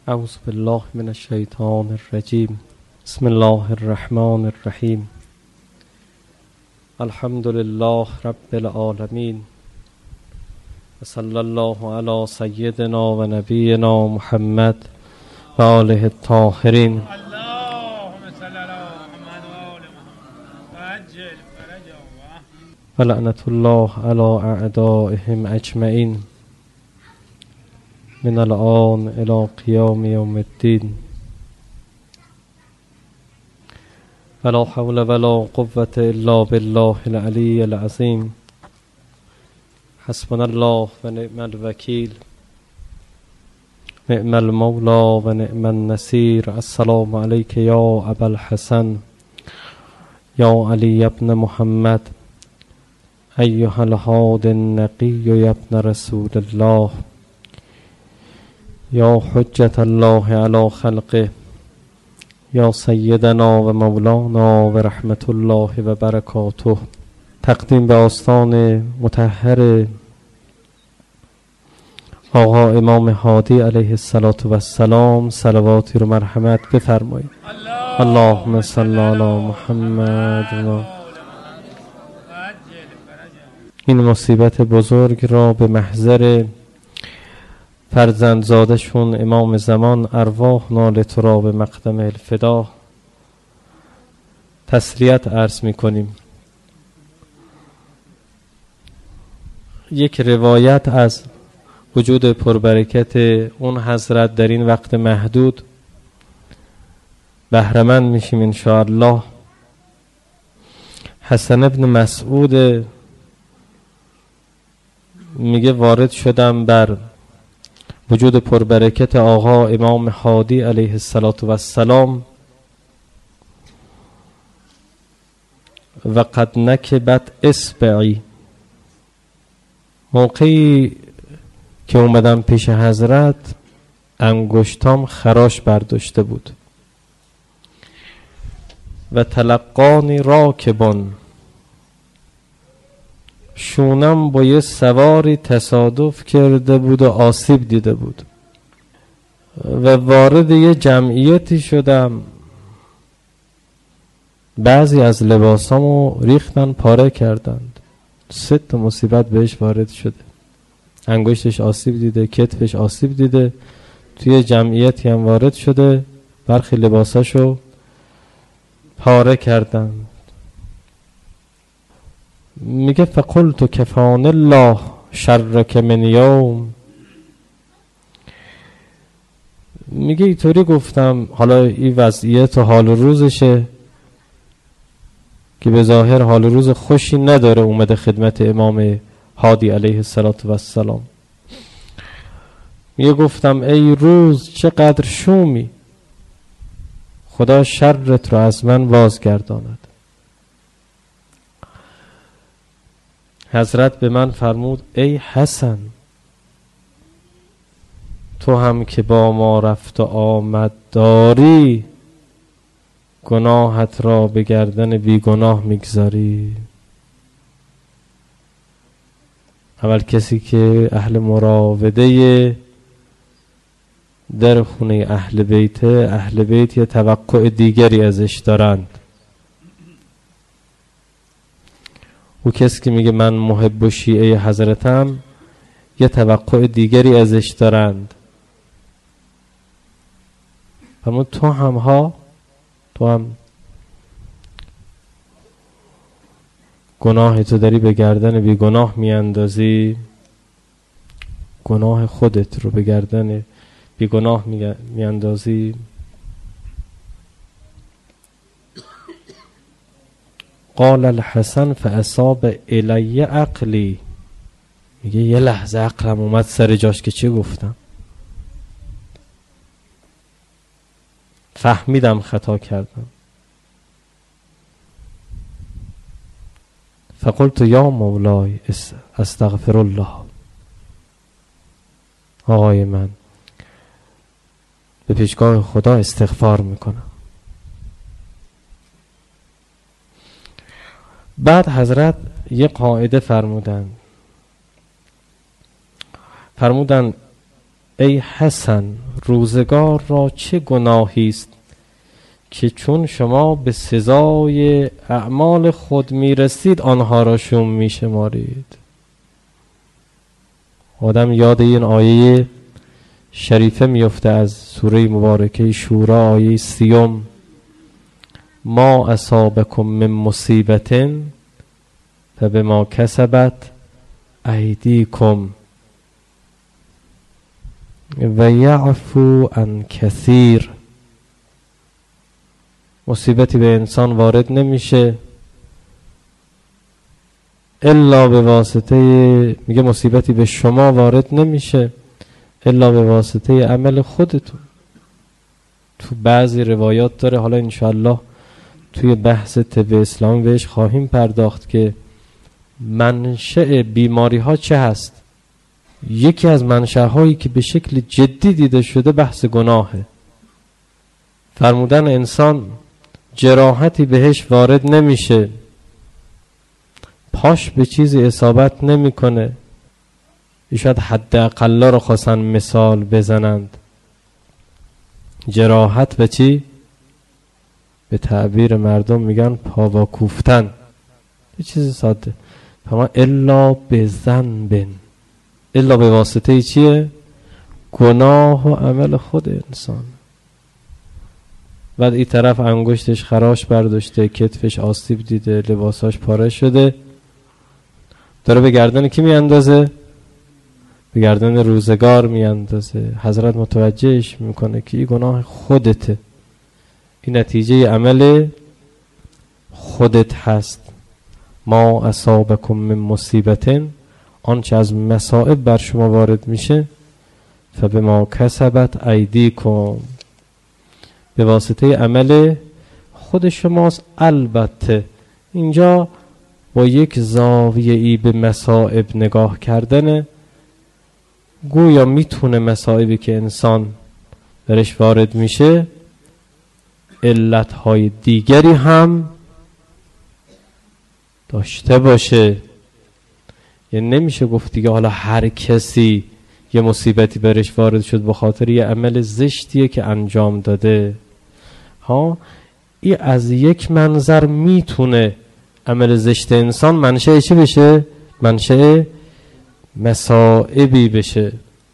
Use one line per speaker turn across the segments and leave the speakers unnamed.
اعوذ بالله من الشیطان الرجیم. بسم الله الرحمن الرحیم. الحمد لله رب العالمین و صلی الله علی سیدنا و نبینا محمد و آله الطاهرین.
اللهم صل علی محمد و آل محمد و عجل فرجهم
و لعنت الله علی اعدائهم اجمعین من الآن الی قیام یوم الدین. ولا حول ولا قوة الا بالله العلی العظیم. حسبنا الله و نعم الوکیل، نعم المولا و نعم النصیر. السلام علیک یا ابا الحسن یا علی ابن محمد ایها الهادی النقی یا ابن رسول الله یا حجت الله علی خلقه یا سیدنا و مولانا و رحمت الله و برکاته. تقدیم به آستان مطهر آقا امام هادی علیه السلام صلواتی رو مرحمت بفرمایید. اللهم صل علی محمد و این مصیبت بزرگ را به محضر فرزندزادشون امام زمان ارواح نال تو را به مقدم الفدا تسلیت عرض می کنیم. یک روایت از وجود پربرکت اون حضرت در این وقت محدود بهره‌مند میشیم انشاءالله. حسن ابن مسعود میگه وارد شدم بر وجود پربرکت آقا امام هادی علیه السلام و قد نکبت اصبعی. موقعی که اومدم پیش حضرت انگشتام خراش برداشته بود. و تلقانی راکبان، شونم با یه سواری تصادف کرده بود و آسیب دیده بود و وارد یه جمعیتی شدم. بعضی از لباسامو ریختن پاره کردند. 3 مصیبت بهش وارد شده. انگشتش آسیب دیده، کتفش آسیب دیده، توی جمعیتی هم وارد شده، برخی لباساشو پاره کردن. میگه فقلت کفان الله شرک من یوم. میگه اینطوری گفتم، حالا این وضعیت و حال روزشه که به ظاهر حال روز خوشی نداره. اومده خدمت امام هادی علیه السلام. میگه گفتم ای روز چقدر شومی، خدا شرت رو از من بازگرداند. حضرت به من فرمود ای حسن، تو هم که با ما رفت و آمد داری، گناهت را به گردن بیگناه میگذاری. اول کسی که اهل مراوده در خونه اهل بیت یه توقع دیگری ازش دارند. او کسی که میگه من محب و شیعه حضرتم یه توقع دیگری ازش دارند. اما تو هم گناه تو داری به گردن بی گناه میاندازی. گناه خودت رو به گردن بی گناه میاندازی. قال الحسن فاصاب الی عقلی. میگه یه لحظه عقلم اومد سر جاش که چی گفتم. فهمیدم خطا کردم. فقلت یا مولای استغفر الله. آقای من به پیشگاه خدا استغفار میکنم. بعد حضرت یه قاعده فرمودن ای حسن روزگار را چه گناهی است که چون شما به سزای اعمال خود میرسید آنها را شوم میشمارید. آدم یاد این آیه شریفه میفته از سوره مبارکه شورا، آیه 30: ما اصابکم من مصیبت فبما کسبت ایدیکم و یعفو عن کثیر. مصیبتی به انسان وارد نمیشه الا به واسطه، میگه مصیبتی به شما وارد نمیشه الا به واسطه عمل خودتون. تو بعضی روایات داره، حالا انشاءالله توی بحث طب اسلام بهش خواهیم پرداخت که منشأ بیماری ها چه هست. یکی از منشأ هایی که به شکل جدی دیده شده بحث گناهه. فرمودن انسان جراحتی بهش وارد نمیشه، پاش به چیزی اصابت نمیکنه. شاید حد اقلا رو خواستن مثال بزنند. جراحت به چی؟ به تعبیر مردم میگن پاوا کوفتن، یه چیز ساده. اما الا به ذنب، الا به واسطه چیه؟ گناه و عمل خود انسان. بعد این طرف انگشتش خراش برداشته، کتفش آسیب دیده، لباساش پاره شده، داره به گردن کی میاندازه؟ به گردن روزگار میاندازه. حضرت متوجهش میکنه که این گناه خودته، این نتیجه عمل خودت هست. ما اصابکم من مصیبت، آنچه از مصائب بر شما وارد میشه، فبما کسبت ایدیکم، به واسطه عمل خود شماست. البته اینجا با یک زاویه ای به مصائب نگاه کردن، گویا میتونه مصائبی که انسان برش وارد میشه علتهای دیگری هم داشته باشه. یعنی نمیشه گفت دیگه حالا هر کسی یه مصیبتی برش وارد شد به خاطر یه عمل زشتیه که انجام داده. این از یک منظر میتونه عمل زشت انسان منشأ چی بشه؟ منشأ مصائبی بشه.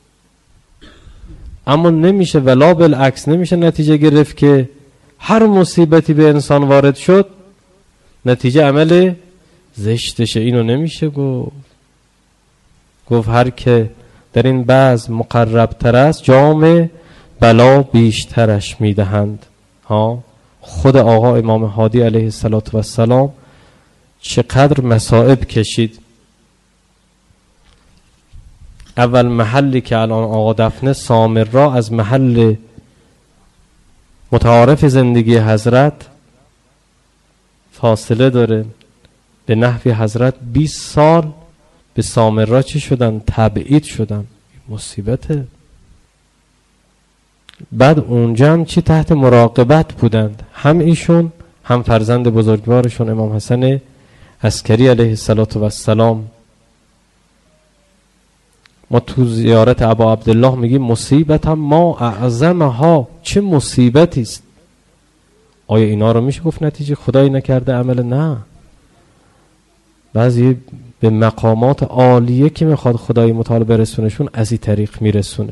اما نمیشه، ولا بالعکس نمیشه نتیجه گرفت که هر مصیبتی به انسان وارد شد نتیجه عمل زشتشه. اینو نمیشه گفت هر که در این بعض مقرب تر است جام بلا بیشترش میدهند. خود آقا امام هادی علیه السلام چقدر مصائب کشید. اول محلی که الان آقا دفنه سامرا از محل متعارف زندگی حضرت فاصله داره. به نحوی حضرت 20 سال به سامرا چی شدن؟ تبعید شدن. مصیبته. بعد اونجا هم چی تحت مراقبت بودند، هم ایشون هم فرزند بزرگوارشون امام حسن عسکری علیه السلام. ما تو زیارت ابا عبدالله میگیم مصیبت هم ما اعظمها، چه مصیبتی است. آیا اینا رو میشه گفت نتیجه خدایی نکرده عمل؟ نه، بعضی به مقامات عالیه که میخواد خدای متعال برسونشون از این طریق میرسونه.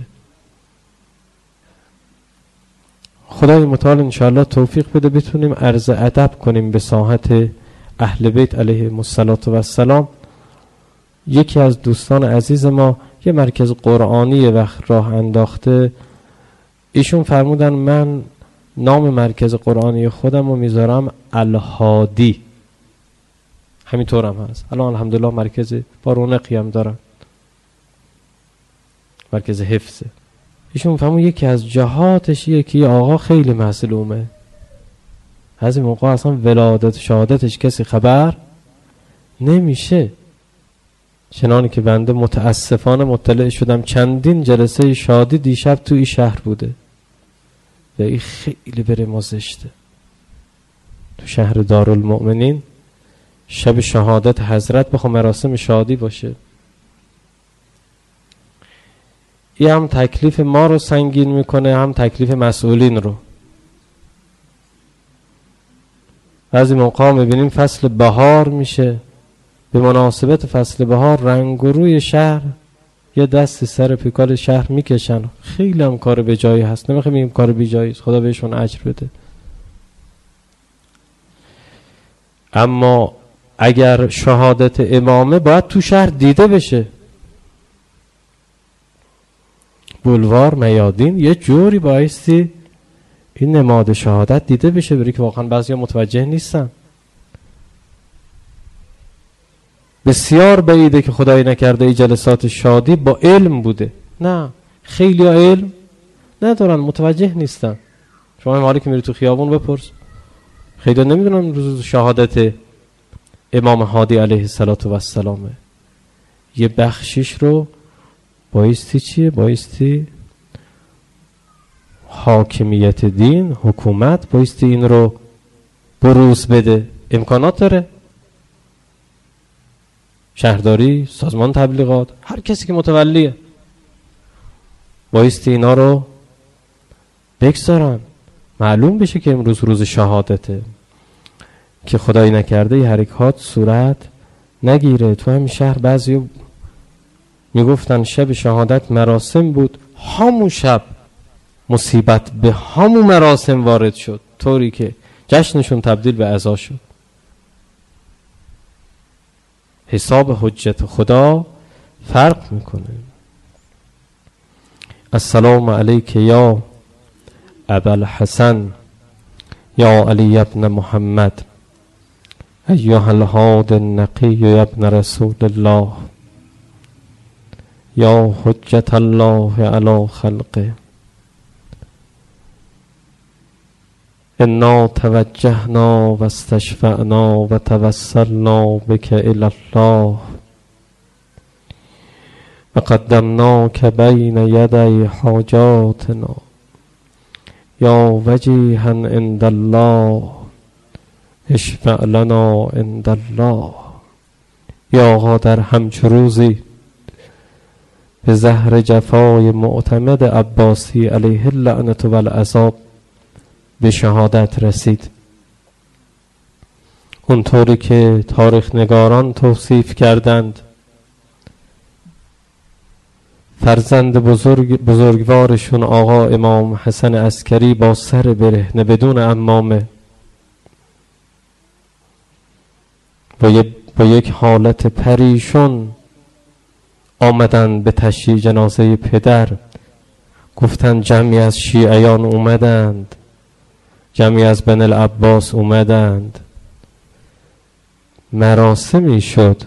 خدای متعال انشاءالله توفیق بده بتونیم عرض ادب کنیم به ساحت اهل بیت علیهم السلام. یکی از دوستان عزیز ما یه مرکز قرآنی وقت راه انداخته. ایشون فرمودن من نام مرکز قرآنی خودم رو میذارم الهادی. همینطور هم هست. الان الحمدلله مرکز با رونقی هم دارن، مرکز حفظه. ایشون فهمون یکی از جهاتش یکی آقا خیلی مظلومه. از این موقع اصلا ولادت شهادتش کسی خبر نمیشه. چنانی که بنده متاسفانه مطلع شدم چندین جلسه شادی دیشب تو این شهر بوده و این خیلی بره ما زشته. تو شهر دارالمؤمنین شب شهادت حضرت بخوا مراسم شادی باشه، این هم تکلیف ما رو سنگین میکنه، هم تکلیف مسئولین رو. بعضی موقع میبینیم فصل بهار میشه، به مناسبت فصل بهار رنگ و روی شهر یه دستی سر پیکال شهر میکشن. خیلی هم کار به جایی هست، نمیخوایم این کار بی جایی است، خدا بهشون اجر بده. اما اگر شهادت امامه باید تو شهر دیده بشه، بولوار، میادین، یه جوری بایستی این نماد شهادت دیده بشه، بری که واقعا بعضیا متوجه نیستن. بسیار بعیده که خدای نکرده ای جلسات شادی با علم بوده. نه، خیلی علم ندارن، متوجه نیستن. شما حالی که میری تو خیابون بپرس، خیلی نمیدونن روز شهادت امام هادی علیه السلام. یه بخشیش رو بایستی چیه؟ بایستی حاکمیت دین، حکومت بایستی این رو بروز بده. امکانات داره، شهرداری، سازمان تبلیغات، هر کسی که متولیه بایستی اینا رو بگذارن، معلوم بشه که امروز روز شهادته، که خدایی نکرده ای حرکات صورت نگیره. تو همین شهر بعضی میگفتن شب شهادت مراسم بود، همون شب مصیبت به همون مراسم وارد شد، طوری که جشنشون تبدیل به عزا شد. حساب حجت خدا فرق میکنه. السلام علیک یا ابا الحسن یا علی ابن محمد ایها الهاد النقی یا ابن رسول الله یا حجت الله علی خلقه انا توجهنا و استشفعنا و توسلنا بك الى الله و قدمناک بین یدی حاجاتنا یا وجیها عند الله اشفع لنا عند الله. یا آقا در همچو روزی به زهر جفای معتمد عباسی علیه اللعنة و العذاب به شهادت رسید، اونطوری که تاریخ نگاران توصیف کردند. فرزند بزرگوارشون آقا امام حسن عسکری با سر برهنه بدون عمامه با یک حالت پریشان آمدن به تشییع جنازه پدر. گفتن جمعی از شیعیان اومدند، جمعی از بن العباس اومدند. مراسمی شد،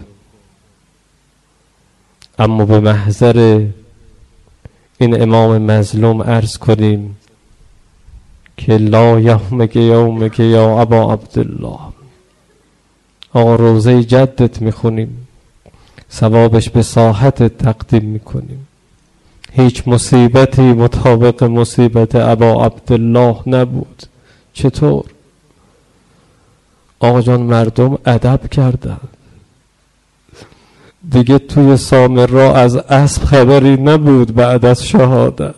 اما به محضر این امام مظلوم عرض کنیم که لا یومک یومک یا ابا عبدالله. آقا روزه جدت میخونیم، ثوابش به ساحت تقدیم میکنیم. هیچ مصیبتی مطابق مصیبت ابا عبدالله نبود. چطور؟ آقا جان مردم ادب کردن دیگه. توی سامرا از اسب خبری نبود بعد از شهادت.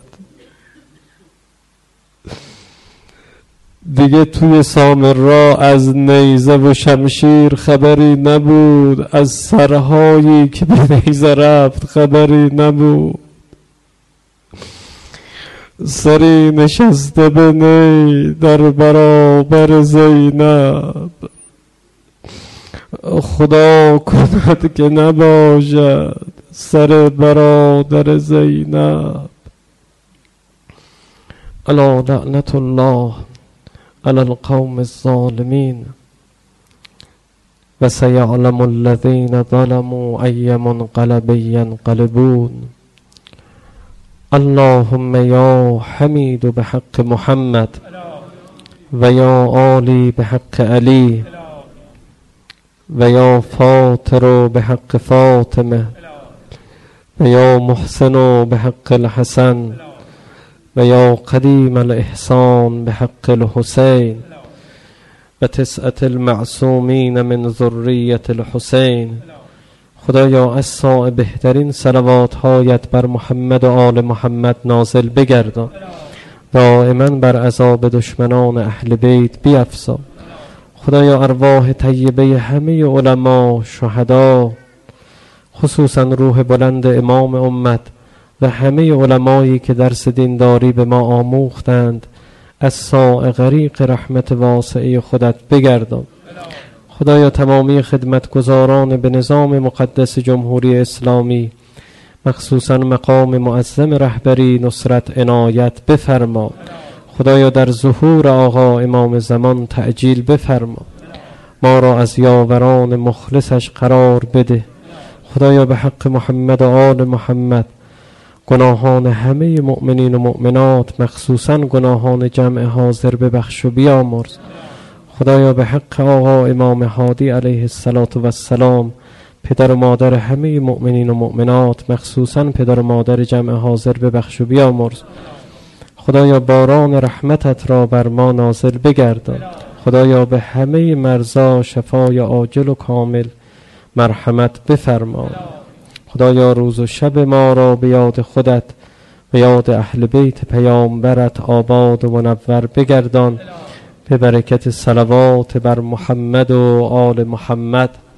دیگه توی سامرا از نیزه و شمشیر خبری نبود، از سرهایی که به نیزه رفت خبری نبود. سری نشسته به نی در برابر زینب، خدا کند که نباشد سر برادر زینب. الا لعنت الله علی القوم الظالمین و سیعلم الذین ظلموا ای منقلب ینقلبون. اللهم یا حمید بحق محمد و یا عالی بحق علی و یا فاطر بحق فاطمه و یا محسن بحق الحسن و یا قدیم الاحسان بحق الحسین و تسعة المعصومین من ذریة الحسین. خدایا از ساعه بهترین صلوات هایت بر محمد و آل محمد نازل بگردان، دائما بر عذاب دشمنان اهل بیت بیفزا. خدایا ارواح طیبه همه علما، شهدا، خصوصا روح بلند امام امت و همه علمایی که درس دینداری به ما آموختند، از ساعه غریق رحمت واسعه خودت بگردان. خدایا تمامی خدمتگزاران به نظام مقدس جمهوری اسلامی، مخصوصا مقام معظم رهبری نصرت عنایت بفرما. خدایا در ظهور آقا امام زمان تعجیل بفرما. ما را از یاوران مخلصش قرار بده. خدایا به حق محمد و آل محمد گناهان همه مؤمنین و مؤمنات، مخصوصا گناهان جمع حاضر ببخش و بیامرز. خدایا به حق آقا امام هادی علیه السلام، پدر و مادر همه مؤمنین و مؤمنات، مخصوصا پدر و مادر جمع حاضر ببخش و بیامرز. خدایا باران رحمتت را بر ما نازل بگردان. خدایا به همه مرضا شفای عاجل و کامل مرحمت بفرما. خدایا روز و شب ما را به یاد خودت، به یاد اهل بیت پیامبرت آباد و منور بگردان، به برکت صلوات بر محمد و آل محمد.